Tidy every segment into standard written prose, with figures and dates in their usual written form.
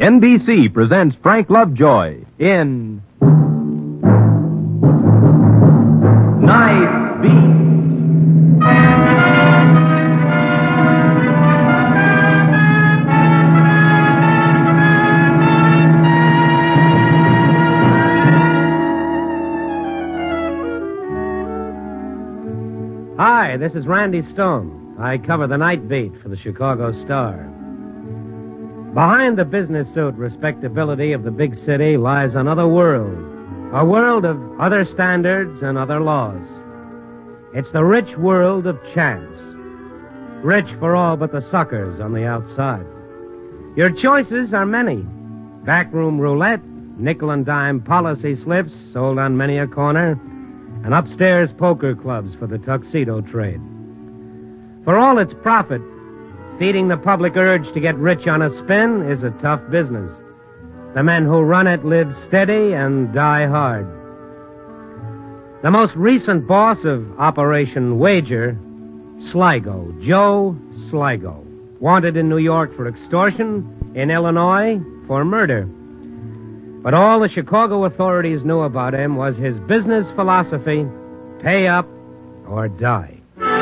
NBC presents Frank Lovejoy in Night Beat. Hi, this is Randy Stone. I cover the Night Beat for the Chicago Star. Behind the business suit respectability of the big city lies another world, a world of other standards and other laws. It's the rich world of chance, rich for all but the suckers on the outside. Your choices are many. Backroom roulette, nickel and dime policy slips sold on many a corner, and upstairs poker clubs for the tuxedo trade. For all its profit, feeding the public urge to get rich on a spin is a tough business. The men who run it live steady and die hard. The most recent boss of Operation Wager, Sligo, Joe Sligo, wanted in New York for extortion, in Illinois for murder. But all the Chicago authorities knew about him was his business philosophy: pay up or die.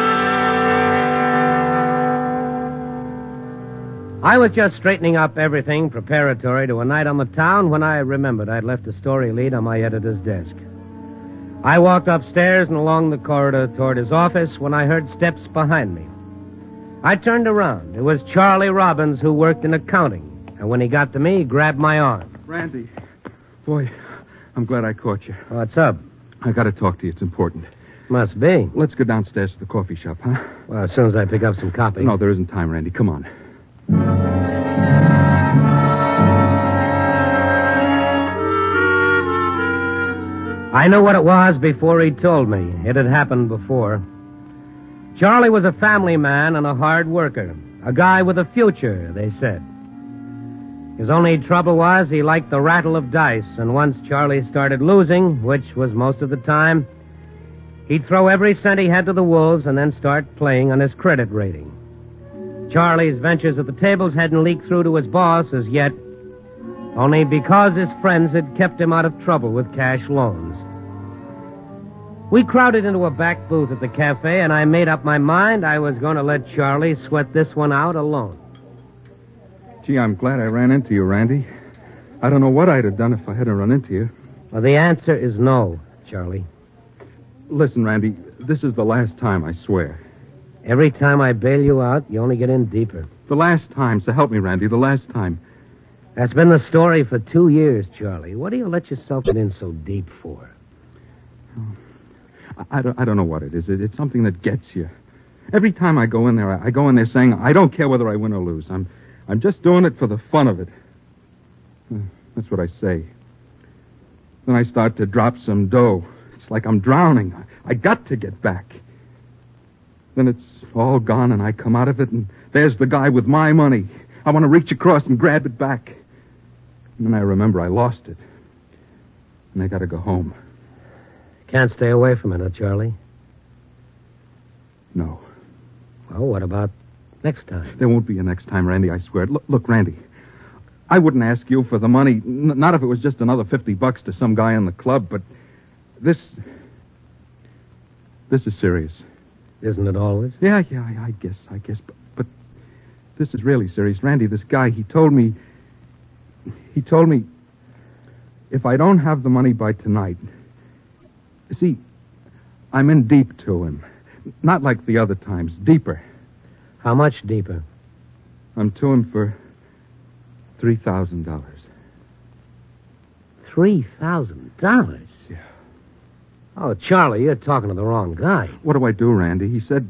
I was just straightening up everything preparatory to a night on the town when I remembered I'd left a story lead on my editor's desk. I walked upstairs and along the corridor toward his office when I heard steps behind me. I turned around. It was Charlie Robbins, who worked in accounting. And when he got to me, he grabbed my arm. Randy, boy, I'm glad I caught you. What's up? I got to talk to you. It's important. Must be. Let's go downstairs to the coffee shop, huh? Well, as soon as I pick up some copy. No, there isn't time, Randy. Come on. I knew what it was before he told me. It had happened before. Charlie was a family man and a hard worker. A guy with a future, they said. His only trouble was he liked the rattle of dice, and once Charlie started losing, which was most of the time, he'd throw every cent he had to the wolves and then start playing on his credit rating. Charlie's ventures at the tables hadn't leaked through to his boss as yet, only because his friends had kept him out of trouble with cash loans. We crowded into a back booth at the cafe, and I made up my mind I was going to let Charlie sweat this one out alone. Gee, I'm glad I ran into you, Randy. I don't know what I'd have done if I hadn't run into you. Well, the answer is no, Charlie. Listen, Randy, this is the last time, I swear. Every time I bail you out, you only get in deeper. The last time, so help me, Randy, the last time. That's been the story for 2 years, Charlie. What do you let yourself get in so deep for? I don't know what it is. It's something that gets you. Every time I go in there saying, I don't care whether I win or lose. I'm just doing it for the fun of it. That's what I say. Then I start to drop some dough. It's like I'm drowning. I got to get back. Then it's all gone, and I come out of it, and there's the guy with my money. I want to reach across and grab it back. And then I remember I lost it. And I got to go home. Can't stay away from it, huh, Charlie? No. Well, what about next time? There won't be a next time, Randy, I swear. Look, Randy, I wouldn't ask you for the money, not if it was just another $50 to some guy in the club, but this is serious. Isn't it always? Yeah, I guess. But this is really serious. Randy, this guy, he told me, if I don't have the money by tonight, see, I'm in deep to him. Not like the other times, deeper. How much deeper? I'm to him for $3,000. $3,000? Yeah. Oh, Charlie, you're talking to the wrong guy. What do I do, Randy? He said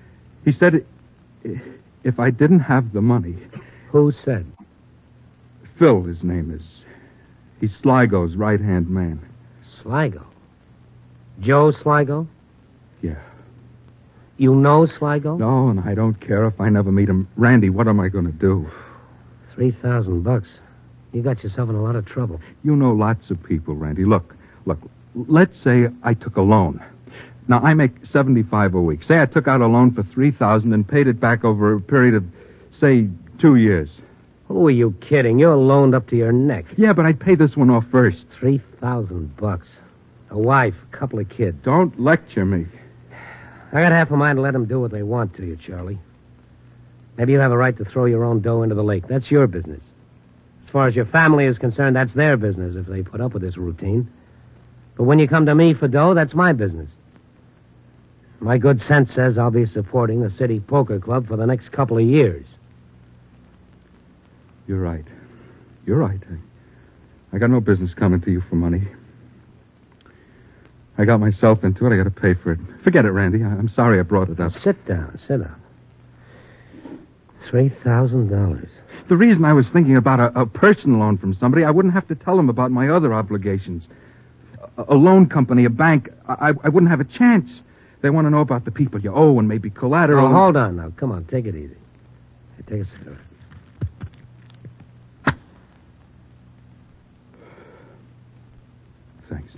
if I didn't have the money... Who said? Phil, his name is. He's Sligo's right-hand man. Sligo? Joe Sligo? Yeah. You know Sligo? No, and I don't care if I never meet him. Randy, what am I going to do? $3,000. You got yourself in a lot of trouble. You know lots of people, Randy. Look. Let's say I took a loan. Now, I make $75 a week. Say I took out a loan for $3,000 and paid it back over a period of, say, 2 years. Who are you kidding? You're loaned up to your neck. Yeah, but I'd pay this one off first. $3,000. A wife, a couple of kids. Don't lecture me. I got half a mind to let them do what they want to you, Charlie. Maybe you have a right to throw your own dough into the lake. That's your business. As far as your family is concerned, that's their business if they put up with this routine. But when you come to me for dough, that's my business. My good sense says I'll be supporting the City Poker Club for the next couple of years. You're right. You're right. I got no business coming to you for money. I got myself into it. I got to pay for it. Forget it, Randy. I'm sorry I brought it up. Sit down. $3,000. The reason I was thinking about a personal loan from somebody, I wouldn't have to tell them about my other obligations. A loan company, a bank, I wouldn't have a chance. They want to know about the people you owe and maybe collateral. Oh, hold on now. Come on, take it easy. Hey, take a cigarette. Thanks.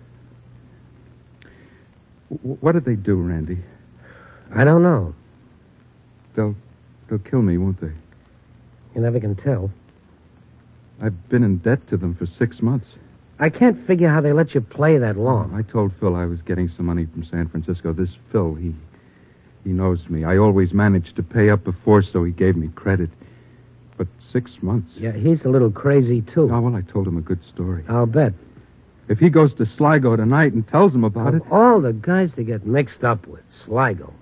What did they do, Randy? I don't know. They'll kill me, won't they? You never can tell. I've been in debt to them for 6 months. I can't figure how they let you play that long. I told Phil I was getting some money from San Francisco. This Phil, he knows me. I always managed to pay up before, so he gave me credit. But 6 months. Yeah, he's a little crazy, too. Oh, well, I told him a good story. I'll bet. If he goes to Sligo tonight and tells him about it... All the guys to get mixed up with, Sligo.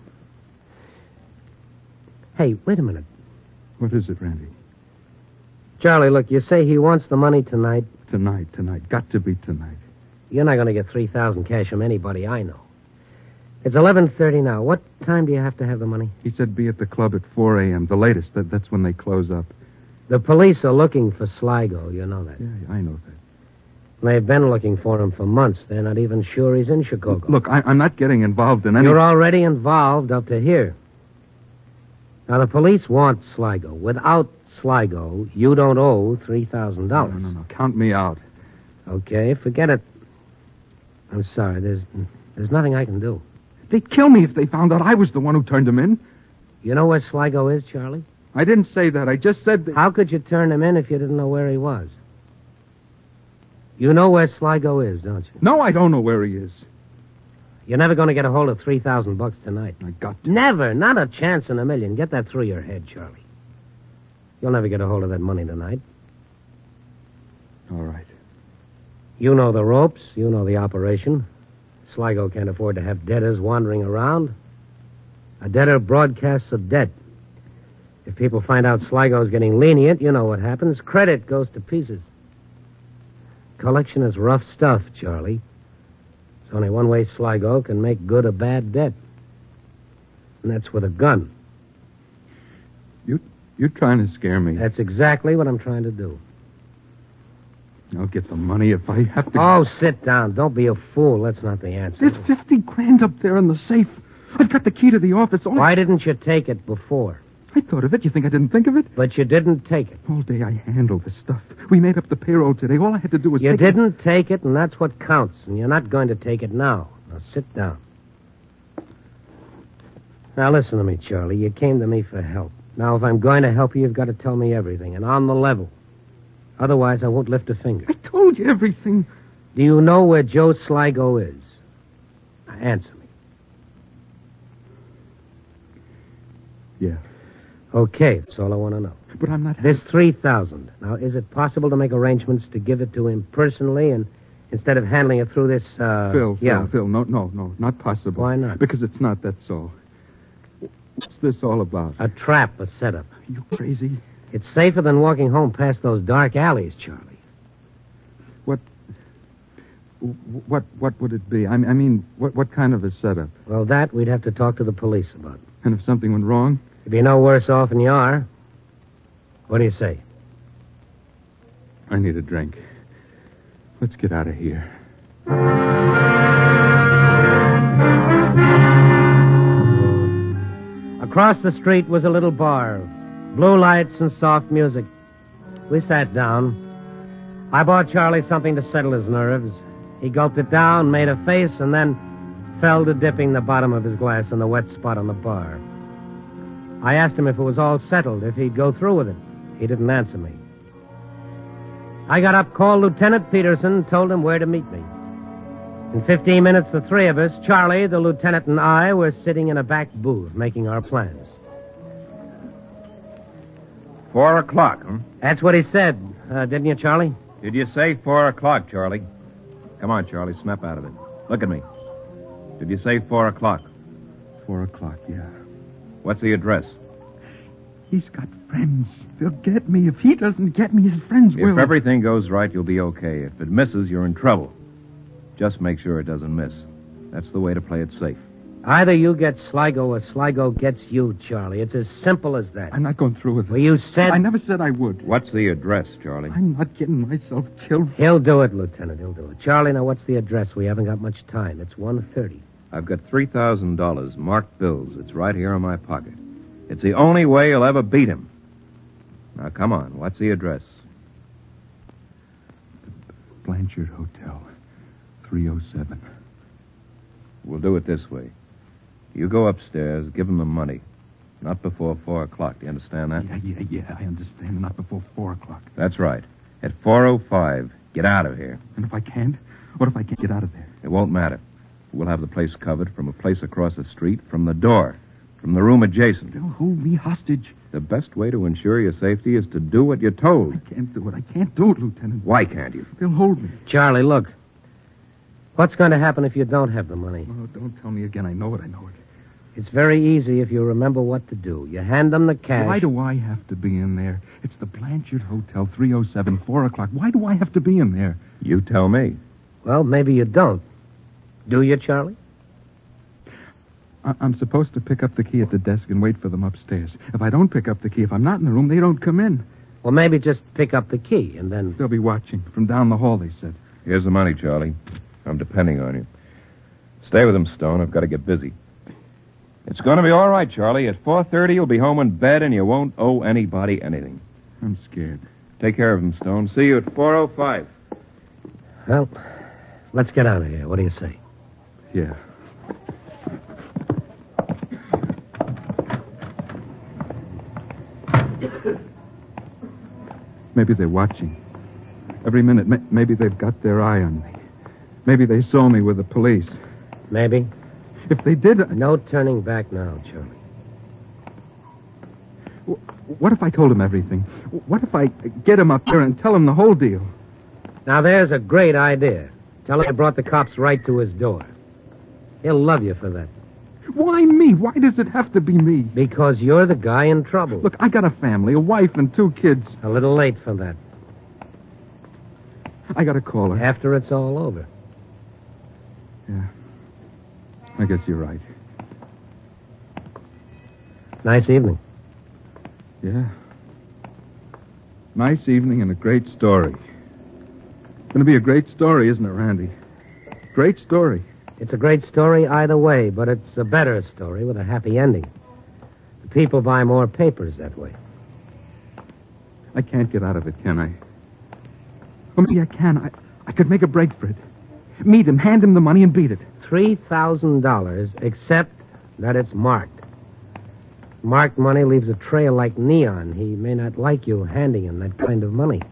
Hey, wait a minute. What is it, Randy? Charlie, look, you say he wants the money tonight. Tonight. Got to be tonight. You're not going to get $3,000 cash from anybody I know. It's 11:30 now. What time do you have to have the money? He said be at the club at 4 a.m., the latest. That's when they close up. The police are looking for Sligo. You know that. Yeah, I know that. They've been looking for him for months. They're not even sure he's in Chicago. Look, I'm not getting involved in any... You're already involved up to here. Now, the police want Sligo. Without Sligo, you don't owe $3,000. No. Count me out. Okay, forget it. I'm sorry. There's nothing I can do. They'd kill me if they found out I was the one who turned him in. You know where Sligo is, Charlie? I didn't say that. I just said that... How could you turn him in if you didn't know where he was? You know where Sligo is, don't you? No, I don't know where he is. You're never going to get a hold of $3,000 tonight. I got to. Never. Not a chance in a million. Get that through your head, Charlie. You'll never get a hold of that money tonight. All right. You know the ropes. You know the operation. Sligo can't afford to have debtors wandering around. A debtor broadcasts a debt. If people find out Sligo's getting lenient, you know what happens. Credit goes to pieces. Collection is rough stuff, Charlie. It's only one way Sligo can make good a bad debt. And that's with a gun. You're trying to scare me. That's exactly what I'm trying to do. I'll get the money if I have to... Oh, sit down. Don't be a fool. That's not the answer. There's $50,000 up there in the safe. I've got the key to the office. Why didn't you take it before? I thought of it. You think I didn't think of it? But you didn't take it. All day I handled this stuff. We made up the payroll today. All I had to do was You didn't take it, and that's what counts. And you're not going to take it now. Now, sit down. Now, listen to me, Charlie. You came to me for help. Now, if I'm going to help you, you've got to tell me everything, and on the level. Otherwise, I won't lift a finger. I told you everything. Do you know where Joe Sligo is? Now, answer me. Yeah. Okay, that's all I want to know. But I'm not... There's $3,000. Now, is it possible to make arrangements to give it to him personally and instead of handling it through this, Phil, no, not possible. Why not? Because it's not, that's all. What's this all about? A trap, a setup. Are you crazy? It's safer than walking home past those dark alleys, Charlie. What would it be? I mean, what kind of a setup? Well, that we'd have to talk to the police about. And if something went wrong? You'd be no worse off than you are. What do you say? I need a drink. Let's get out of here. Across the street was a little bar. Blue lights and soft music. We sat down. I bought Charlie something to settle his nerves. He gulped it down, made a face, and then fell to dipping the bottom of his glass in the wet spot on the bar. I asked him if it was all settled, if he'd go through with it. He didn't answer me. I got up, called Lieutenant Peterson, told him where to meet me. In 15 minutes, the three of us, Charlie, the lieutenant, and I, were sitting in a back booth making our plans. 4 o'clock, huh? That's what he said, didn't you, Charlie? Did you say 4 o'clock, Charlie? Come on, Charlie, snap out of it. Look at me. Did you say 4 o'clock? 4 o'clock, yeah. What's the address? He's got friends. They'll get me. If he doesn't get me, his friends will. If everything goes right, you'll be okay. If it misses, you're in trouble. Just make sure it doesn't miss. That's the way to play it safe. Either you get Sligo or Sligo gets you, Charlie. It's as simple as that. I'm not going through with it. Well, you said... I never said I would. What's the address, Charlie? I'm not getting myself killed. He'll do it, Lieutenant. He'll do it. Charlie, now what's the address? We haven't got much time. It's 1:30. I've got $3,000 marked bills. It's right here in my pocket. It's the only way you'll ever beat him. Now, come on. What's the address? Blanchard Hotel, 307. We'll do it this way. You go upstairs, give him the money. Not before 4 o'clock. Do you understand that? Yeah, I understand. Not before 4 o'clock. That's right. At 4:05, get out of here. And if I can't? What if I can't get out of there? It won't matter. We'll have the place covered from a place across the street, from the door, from the room adjacent. They'll hold me hostage. The best way to ensure your safety is to do what you're told. I can't do it. I can't do it, Lieutenant. Why can't you? They'll hold me. Charlie, look. What's going to happen if you don't have the money? Oh, don't tell me again. I know it. It's very easy if you remember what to do. You hand them the cash. Why do I have to be in there? It's the Blanchard Hotel, 307, 4 o'clock. Why do I have to be in there? You tell me. Well, maybe you don't. Do you, Charlie? I'm supposed to pick up the key at the desk and wait for them upstairs. If I don't pick up the key, if I'm not in the room, they don't come in. Well, maybe just pick up the key and then... They'll be watching from down the hall, they said. Here's the money, Charlie. I'm depending on you. Stay with him, Stone. I've got to get busy. It's going to be all right, Charlie. At 4:30, you'll be home in bed and you won't owe anybody anything. I'm scared. Take care of him, Stone. See you at 4:05. Well, let's get out of here. What do you say? Yeah. Maybe they're watching. Every minute, maybe they've got their eye on me. Maybe they saw me with the police. Maybe. If they did... No turning back now, Charlie. What if I told him everything? What if I get him up there and tell him the whole deal? Now, there's a great idea. Tell him I brought the cops right to his door. He'll love you for that. Why me? Why does it have to be me? Because you're the guy in trouble. Look, I got a family, a wife and 2 kids. A little late for that. I got to call her. After it's all over. Yeah. I guess you're right. Nice evening. Yeah. Nice evening and a great story. It's going to be a great story, isn't it, Randy? Great story. It's a great story either way, but it's a better story with a happy ending. The people buy more papers that way. I can't get out of it, can I? Well, maybe I can. I could make a break for it. Meet him, hand him the money, and beat it. $3,000, except that it's marked. Marked money leaves a trail like neon. He may not like you handing him that kind of money.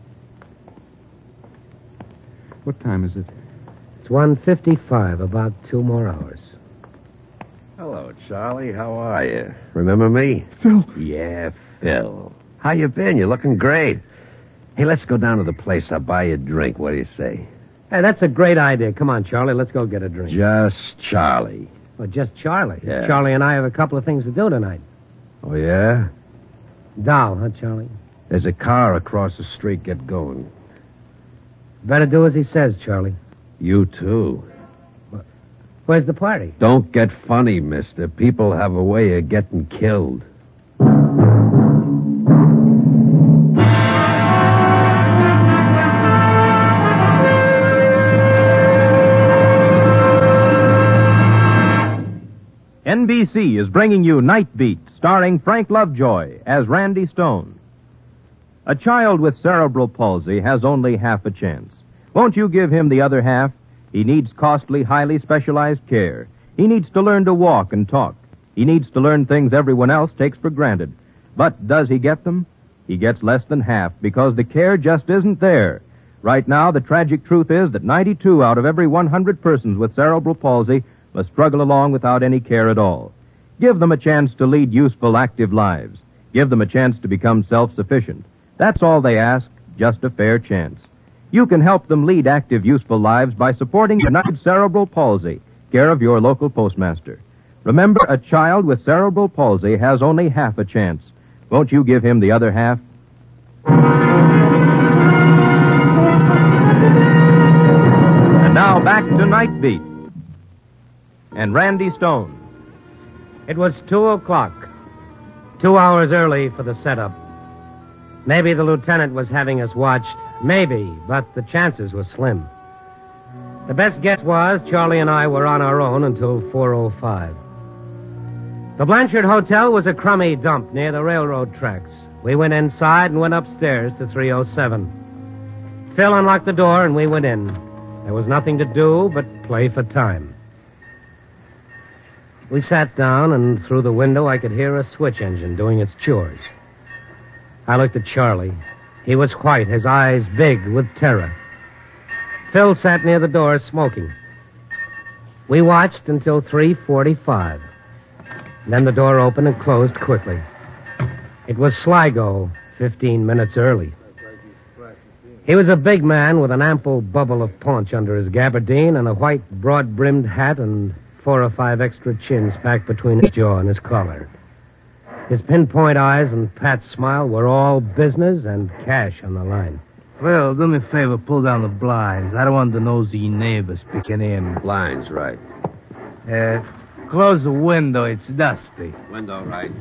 What time is it? It's 1:55, about 2 more hours. Hello, Charlie. How are you? Remember me? Phil. Yeah, Phil. How you been? You're looking great. Hey, let's go down to the place. I'll buy you a drink. What do you say? Hey, that's a great idea. Come on, Charlie. Let's go get a drink. Just Charlie. Well, just Charlie. Yeah. Charlie and I have a couple of things to do tonight. Oh, yeah? Doll, huh, Charlie? There's a car across the street. Get going. Better do as he says, Charlie. You, too. Where's the party? Don't get funny, mister. People have a way of getting killed. NBC is bringing you Night Beat, starring Frank Lovejoy as Randy Stone. A child with cerebral palsy has only half a chance. Won't you give him the other half? He needs costly, highly specialized care. He needs to learn to walk and talk. He needs to learn things everyone else takes for granted. But does he get them? He gets less than half because the care just isn't there. Right now, the tragic truth is that 92 out of every 100 persons with cerebral palsy must struggle along without any care at all. Give them a chance to lead useful, active lives. Give them a chance to become self-sufficient. That's all they ask, just a fair chance. You can help them lead active, useful lives by supporting United Cerebral Palsy, care of your local postmaster. Remember, a child with cerebral palsy has only half a chance. Won't you give him the other half? And now back to Night Beat and Randy Stone. It was 2 o'clock. 2 hours early for the setup. Maybe the lieutenant was having us watched. Maybe, but the chances were slim. The best guess was Charlie and I were on our own until 4:05. The Blanchard Hotel was a crummy dump near the railroad tracks. We went inside and went upstairs to 307. Phil unlocked the door and we went in. There was nothing to do but play for time. We sat down, and through the window I could hear a switch engine doing its chores. I looked at Charlie. He was white, his eyes big with terror. Phil sat near the door smoking. We watched until 3:45. Then the door opened and closed quickly. It was Sligo, 15 minutes early. He was a big man with an ample bubble of paunch under his gabardine and a white, broad-brimmed hat and 4 or 5 extra chins packed between his jaw and his collar. His pinpoint eyes and pat smile were all business and cash on the line. Phil, do me a favor, pull down the blinds. I don't want the nosy neighbors picking in. Blinds, right. Close the window, it's dusty. Window, right.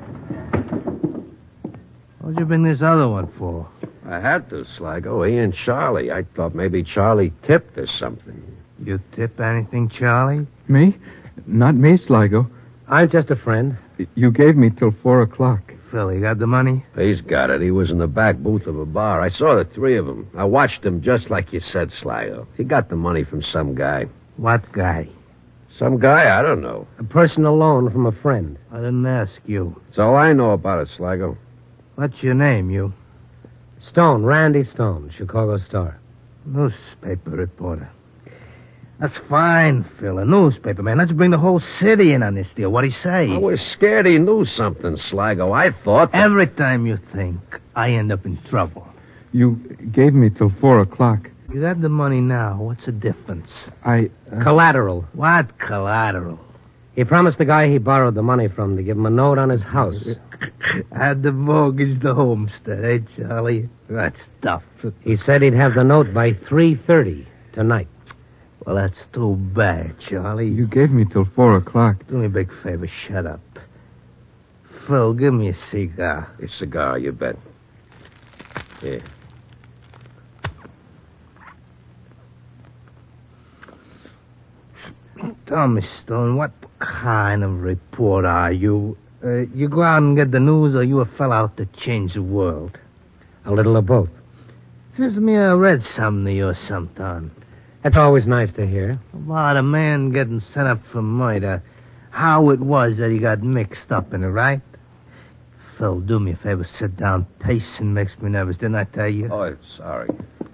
What'd you bring this other one for? I had to, Sligo. He and Charlie. I thought maybe Charlie tipped or something. You tip anything, Charlie? Me? Not me, Sligo. I'm just a friend. You gave me till 4 o'clock. Phil, you got the money? He's got it. He was in the back booth of a bar. I saw the 3 of them. I watched them just like you said, Sligo. He got the money from some guy. What guy? Some guy? I don't know. A personal loan from a friend. I didn't ask you. That's all I know about it, Sligo. What's your name, you? Stone, Randy Stone, Chicago Star. Newspaper reporter. That's fine, Phil. A newspaper, man. Let's bring the whole city in on this deal. What'd he say? I was scared he knew something, Sligo. I thought... Every time you think, I end up in trouble. You gave me till 4 o'clock. You got the money now. What's the difference? Collateral. What collateral? He promised the guy he borrowed the money from to give him a note on his house. I had to mortgage the homestead, eh, Charlie? That's tough. He said he'd have the note by 3:30 tonight. Well, that's too bad, Charlie. You gave me till 4 o'clock. Do me a big favor. Shut up. Phil, give me a cigar. A cigar, you bet. Here. Tell me, Stone, what kind of reporter are you? You go out and get the news, or you a fella out to change the world? A little of both. Seems to me I read something of yours sometime. That's always nice to hear. About a man getting sent up for murder. How it was that he got mixed up in it, right? Phil, do me a favor, sit down. Pacing makes me nervous, didn't I tell you? Oh, sorry.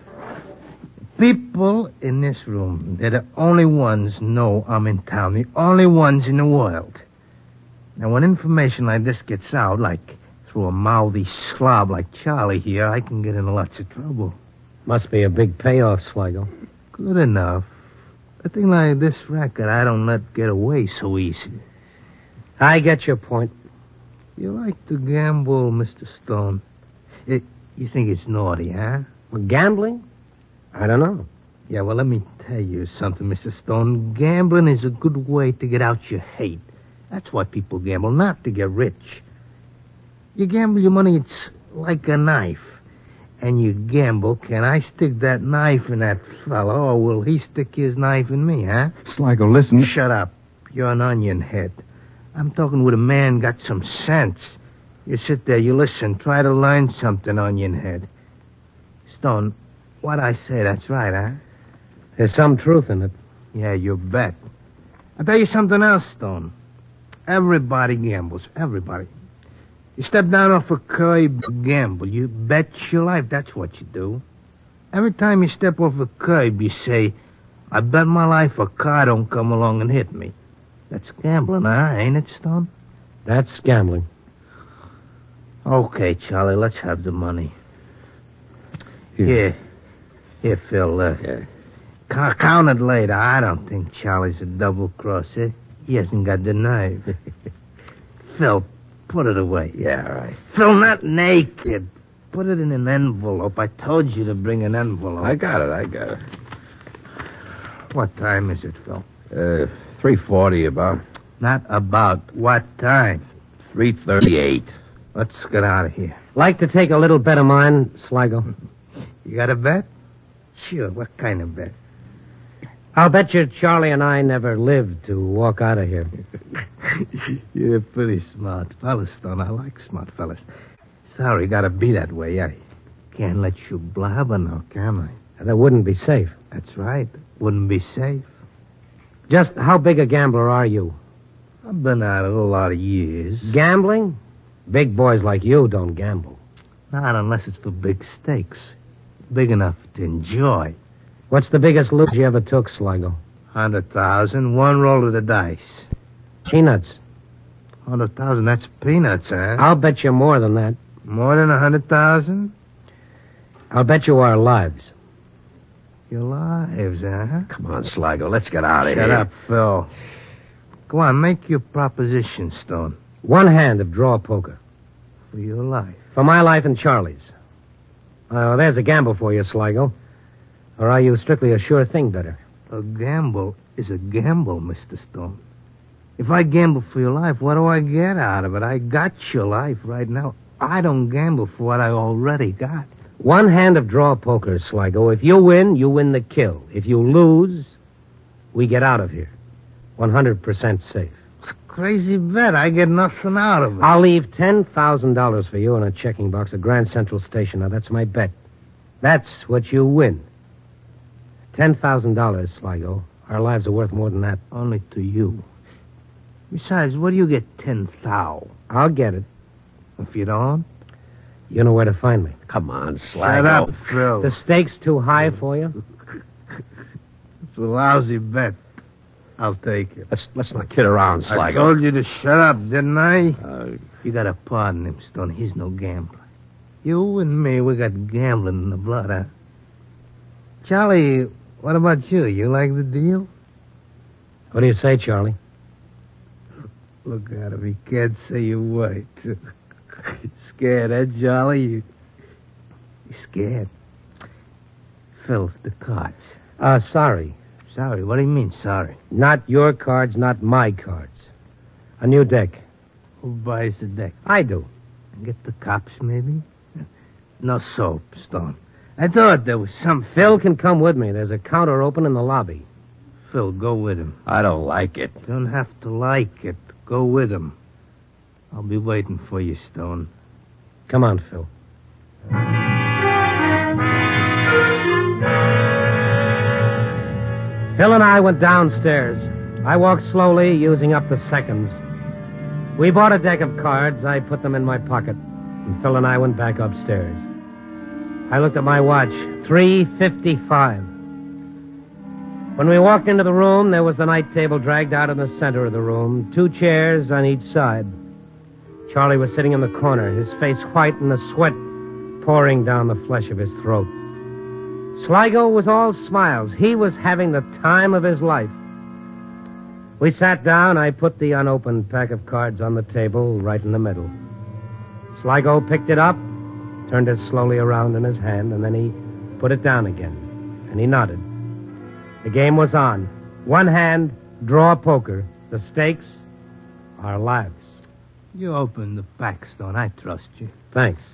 People in this room, they're the only ones know I'm in town. The only ones in the world. Now, when information like this gets out, like through a mouthy slob like Charlie here, I can get into lots of trouble. Must be a big payoff, Sligo. Good enough. A thing like this record, I don't let get away so easy. I get your point. You like to gamble, Mr. Stone. You think it's naughty, huh? Well, gambling? I don't know. Yeah, well, let me tell you something, Mr. Stone. Gambling is a good way to get out your hate. That's why people gamble, not to get rich. You gamble your money, it's like a knife. And you gamble, can I stick that knife in that fellow, or will he stick his knife in me, huh? Sligo, listen. Shut up. You're an onion head. I'm talking with a man got some sense. You sit there, you listen, try to learn something, onion head. Stone, what I say, that's right, huh? There's some truth in it. Yeah, you bet. I'll tell you something else, Stone. Everybody gambles. Everybody. You step down off a curb, gamble. You bet your life. That's what you do. Every time you step off a curb, you say, I bet my life a car don't come along and hit me. That's gambling, ain't it, Stone? That's gambling. Okay, Charlie, let's have the money. Here, Phil. Count it later. I don't think Charlie's a double-crosser. He hasn't got the nerve. Phil, put it away. Yeah, all right. Phil, not naked. Put it in an envelope. I told you to bring an envelope. I got it. What time is it, Phil? 3:40 about. Not about. What time? 3:38. Let's get out of here. Like to take a little bet of mine, Sligo? You got a bet? Sure. What kind of bet? I'll bet you Charlie and I never lived to walk out of here. You're a pretty smart fella, Stone. I like smart fellas. Sorry, gotta be that way. I can't let you blabber now, can I? That wouldn't be safe. That's right. Wouldn't be safe. Just how big a gambler are you? I've been at it a lot of years. Gambling? Big boys like you don't gamble. Not unless it's for big stakes. Big enough to enjoy. What's the biggest lose you ever took, Sligo? 100,000, one roll of the dice. Peanuts. 100,000, that's peanuts, huh? I'll bet you more than that. More than 100,000? I'll bet you our lives. Your lives, huh? Come on, Sligo, let's get out of here. Shut up, Phil. Go on, make your proposition, Stone. One hand of draw poker. For your life. For my life and Charlie's. Oh, there's a gamble for you, Sligo. Or are you strictly a sure thing better? A gamble is a gamble, Mr. Stone. If I gamble for your life, what do I get out of it? I got your life right now. I don't gamble for what I already got. One hand of draw poker, Sligo. If you win the kill. If you lose, we get out of here. 100% safe. It's a crazy bet. I get nothing out of it. I'll leave $10,000 for you in a checking box at Grand Central Station. Now, that's my bet. That's what you win. $10,000, Sligo. Our lives are worth more than that. Only to you. Besides, what do you get 10,000? I'll get it. If you don't? You know where to find me. Come on, Sligo. Shut up, Phil. The stakes too high for you? It's a lousy bet. I'll take it. Let's not kid around, Sligo. I told you to shut up, didn't I? You gotta pardon him, Stone. He's no gambler. You and me, we got gambling in the blood, huh? Charlie, what about you? You like the deal? What do you say, Charlie? Look at him. He can't say a word. Scared, eh, Charlie? You scared? Phil, the cards. Sorry. Sorry? What do you mean, sorry? Not your cards, not my cards. A new deck. Who buys the deck? I do. Get the cops, maybe? No soap, Stone. I thought there was some... Phil can come with me. There's a counter open in the lobby. Phil, go with him. I don't like it. Don't have to like it. Go with him. I'll be waiting for you, Stone. Come on, Phil. Phil and I went downstairs. I walked slowly, using up the seconds. We bought a deck of cards. I put them in my pocket. And Phil and I went back upstairs. I looked at my watch. 3:55. When we walked into the room, there was the night table dragged out in the center of the room, 2 chairs on each side. Charlie was sitting in the corner, his face white and the sweat pouring down the flesh of his throat. Sligo was all smiles. He was having the time of his life. We sat down. I put the unopened pack of cards on the table right in the middle. Sligo picked it up, turned it slowly around in his hand, and then he put it down again, and he nodded. The game was on. One hand, draw poker. The stakes, our lives. You open the pack, Stone. I trust you. Thanks.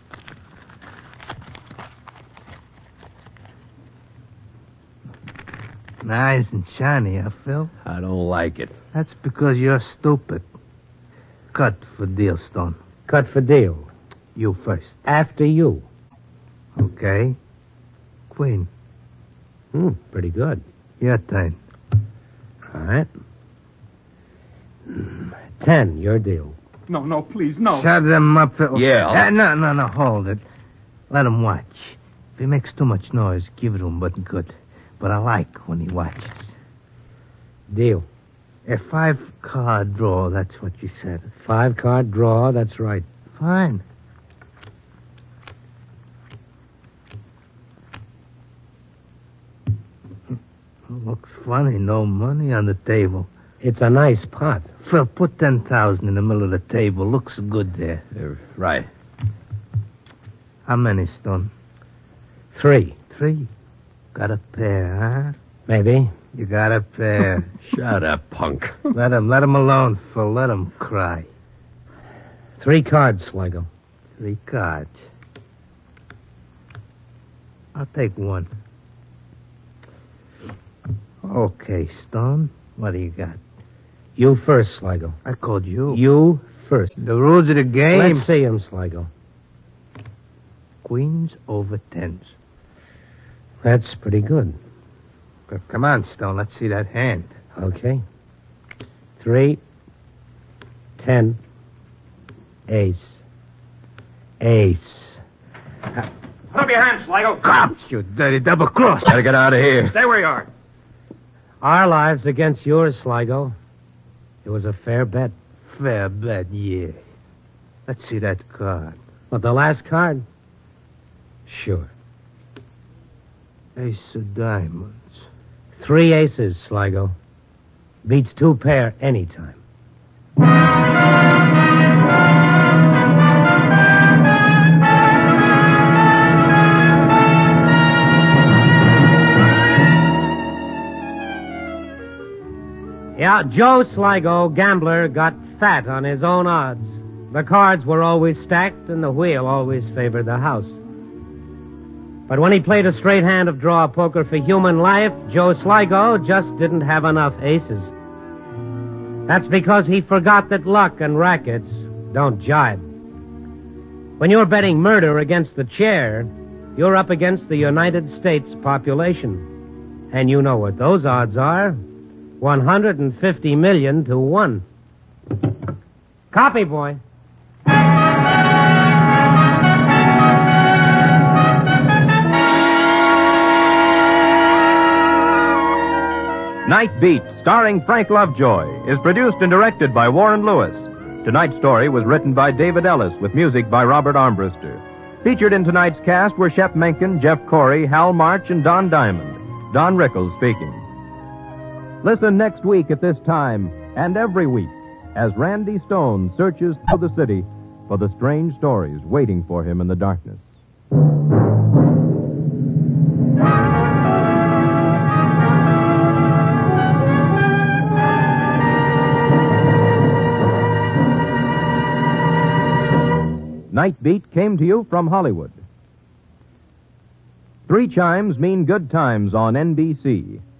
Nice and shiny, huh, Phil? I don't like it. That's because you're stupid. Cut for deal, Stone. Cut for deal. You first. After you. Okay. Queen. Pretty good. Your turn. All right. 10, your deal. No, please, no. Shut him up. Yeah. No, hold it. Let him watch. If he makes too much noise, give it to him, but good. But I like when he watches. Deal. A 5-card draw, that's what you said. 5-card draw, that's right. Fine. Looks funny, no money on the table. It's a nice pot. Phil, put 10,000 in the middle of the table. Looks good there. Right. How many, Stone? 3. 3. Got a pair, huh? Maybe. You got a pair. Shut up, punk. Let him alone, Phil. Let him cry. 3 cards, Sligo. 3 cards. I'll take 1. Okay, Stone. What do you got? You first, Sligo. I called you. You first. The rules of the game. Let's see him, Sligo. Queens over 10s. That's pretty good. Come on, Stone. Let's see that hand. Okay. 3, 10, ace. Ace. Put up your hands, Sligo. Cops, you dirty double cross. Gotta get out of here. Stay where you are. Our lives against yours, Sligo. It was a fair bet. Fair bet, yeah. Let's see that card. But the last card? Sure. Ace of diamonds. 3 aces, Sligo. Beats 2 pair anytime. Yeah, Joe Sligo, gambler, got fat on his own odds. The cards were always stacked, and the wheel always favored the house. But when he played a straight hand of draw poker for human life, Joe Sligo just didn't have enough aces. That's because he forgot that luck and rackets don't jibe. When you're betting murder against the chair, you're up against the United States population. And you know what those odds are. 150 million to 1. Copy, boy. Night Beat, starring Frank Lovejoy, is produced and directed by Warren Lewis. Tonight's story was written by David Ellis with music by Robert Armbruster. Featured in tonight's cast were Shep Menken, Jeff Corey, Hal March, and Don Diamond. Don Rickles speaking. Listen next week at this time and every week as Randy Stone searches through the city for the strange stories waiting for him in the darkness. Night Beat came to you from Hollywood. 3 chimes mean good times on NBC.